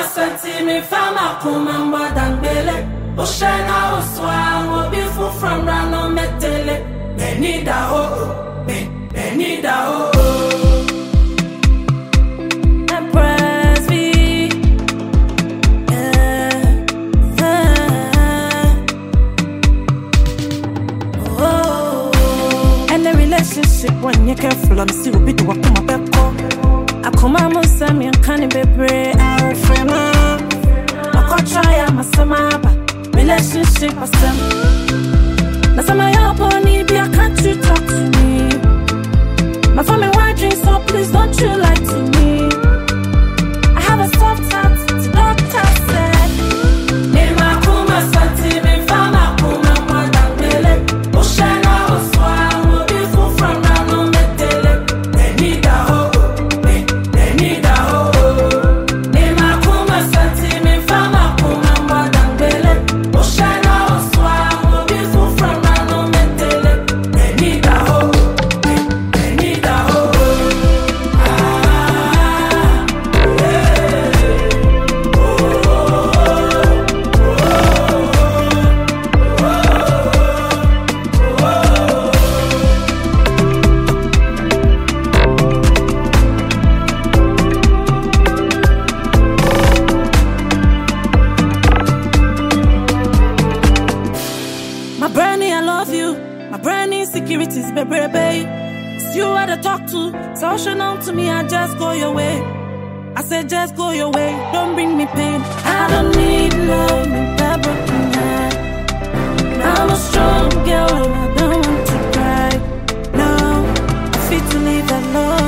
senti mi fama kumamba dangbele. Oshena oswa obifu from rano metele. Benida oh, benida oh. Empress V, oh. And the relationship when you're careful, I'm still be to walk on my back. I come out most of me and can't be brave. I'll frame up. I can't try, I'm a summer. Relationship, I said. Now, some of your pony be, I can't you talk to me. My family white drink, so please don't you lie to me. I have a soft heart, the doctor said. Nima kuma santi mi fama kuma mwadangele. Oshena oswa obifu from rano metele. Benida ho, benida ho. Nima kuma santi mi fama kuma mwadangele. Oshena oswa obifu from rano metele. Benida ho, benida ho. My Bernie, I love you. My Bernie insecurities, baby. It's you I to talk to. So should know to me, I just go your way. I said just go your way, don't bring me pain. I don't need love in that broken heart. I'm a strong girl and I don't want to cry. No, I feel to leave that love.